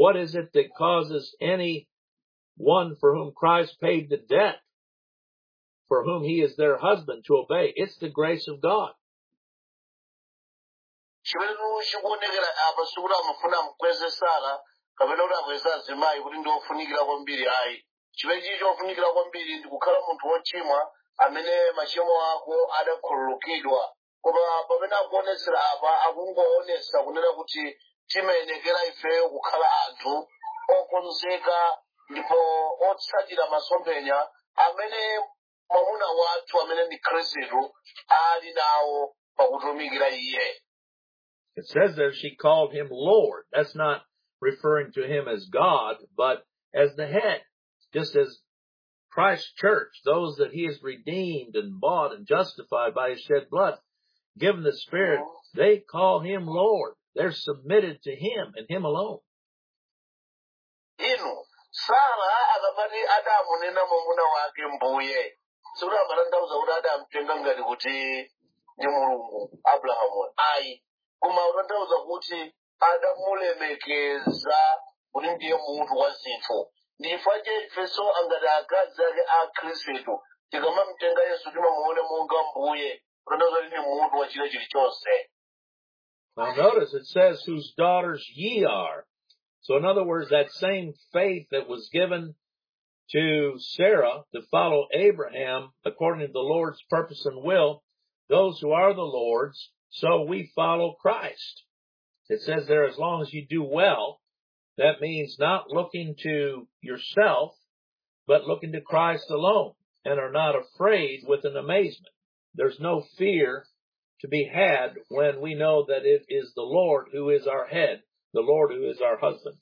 what is it that causes any one for whom Christ paid the debt, for whom he is their husband, to obey? It's the grace of God. chimene chikuonekera apa sikuti amafuna amkweze Sara kapena kuti akweze azimayi kuti ndi ofunikira kwambiri ayi. Chimene chili chofunikira kwambiri ndi kukhala munthu wochimwa amene machimo ako adakhululukidwa. Koma pamene akuonetsera apa akungoonetsa kunena kuti timayenekera ifeyo kukhala anthu okonzeka ndipo otsatira masomphenya amene mwamuna wathu amene ndi Khristu ali nawo pakutumikira iye. It says there she called him Lord. That's not referring to him as God, but as the head. Just as Christ's church, those that he has redeemed and bought and justified by his shed blood, given the Spirit, they call him Lord. They're submitted to him and him alone. Inu, Sara akapati adamunena mwamuna wake mbuye. Sikuti amatanthauza kuti adamutenga ngati kuti ndi Mulungu Abrahamu. Ayi. Koma utanthauza kuti adamulemekeza kuti ndiye munthu wa zinthu. Ndifuna ifenso angati akazi ake a Khristu tikamamutenga Yesu timamuona monga mbuye. Utanthauza kuti ndi munthu wa china chilichonse. Now notice it says, whose daughters ye are. So in other words, that same faith that was given to Sarah to follow Abraham according to the Lord's purpose and will, those who are the Lord's, so we follow Christ. It says there, as long as you do well, that means not looking to yourself, but looking to Christ alone, and are not afraid with an amazement. There's no fear to be had when we know that it is the Lord who is our head, the Lord who is our husband.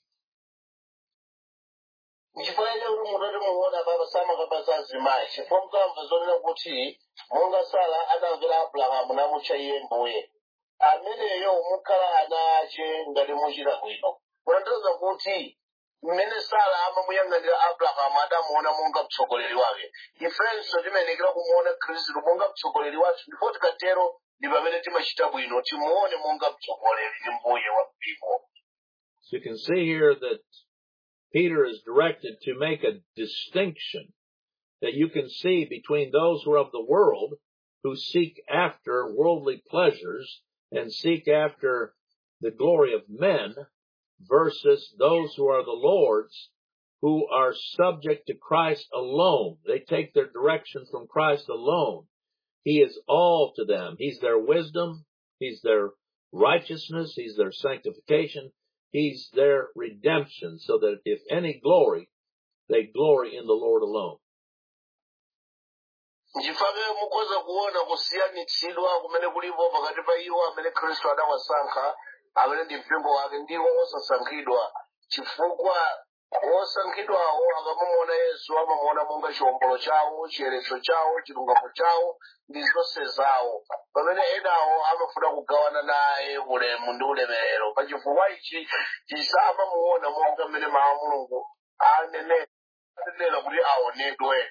Chifukwa kuti mutati muona baba samakapasa azimayi chifukwa mkamva zonena kuti monga Sara adamvera Abrahamu namutcha iye mbuye. Ameneyo mukhala ana ache ngati muchita bwino. Kutanthauza kuti mmene Sara amamuyang'anira Abrahamu adamuona monga mtsogoleri wake. Ifenso timayenekera kumuona Khristu monga mtsogoleri wathu ndipo tikatero ndi pamene timachita bwino timuone monga mtsogoleri ndi mbuye wa mpingo. So you can see here that Peter is directed to make a distinction that you can see between those who are of the world, who seek after worldly pleasures and seek after the glory of men, versus those who are the Lord's, who are subject to Christ alone. They take their direction from Christ alone. He is all to them. He's their wisdom. He's their righteousness. He's their sanctification. He's their redemption, so that if any glory, they glory in the Lord alone. Chifukwa mukhoza kuona kusiyanitsidwa kumene kulipo pakati pa iwo amene Khristu adawasankha amene ndi mpingo wake ndiwo osasankhidwa. Chifukwa osankhidwawo akamamuona Yesu amamuona monga chiwombolo chawo, chiyeretso chawo, chilungamo chawo ndi zonse zawo. Pamene enawo amafuna kugawana naye ulemu ndi ulemerero. Pa chifukwa ichi amamuona monga mmene mawu a Mulungu anenera kuti aonedwe.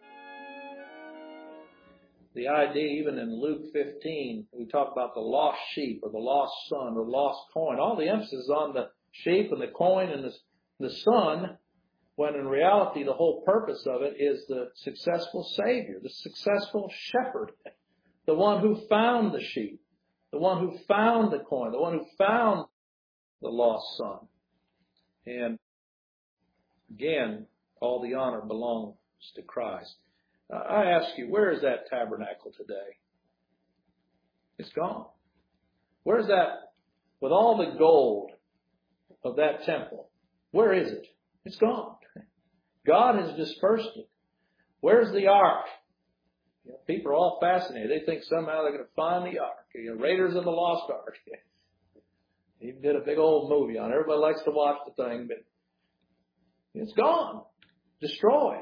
The idea, even in Luke 15, we talk about the lost sheep or the lost son or lost coin. All the emphasis is on the sheep and the coin and the son, when in reality the whole purpose of it is the successful Savior, the successful shepherd, the one who found the sheep, the one who found the coin, the one who found the lost son. And again, all the honor belongs to Christ. I ask you, where is that tabernacle today? It's gone. Where's that, with all the gold of that temple, where is it? It's gone. God has dispersed it. Where's the ark? You know, people are all fascinated. They think somehow they're going to find the ark. You know, Raiders of the Lost Ark. He did a big old movie on it. Everybody likes to watch the thing, but it's gone. Destroyed.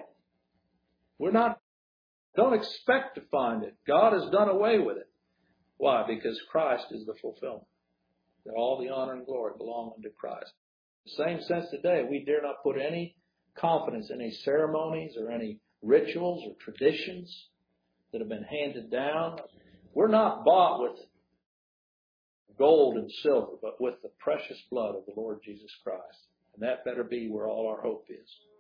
Don't expect to find it. God has done away with it. Why? Because Christ is the fulfillment. That all the honor and glory belong unto Christ. In the same sense today, we dare not put any confidence in any ceremonies or any rituals or traditions that have been handed down. We're not bought with gold and silver, but with the precious blood of the Lord Jesus Christ. And that better be where all our hope is.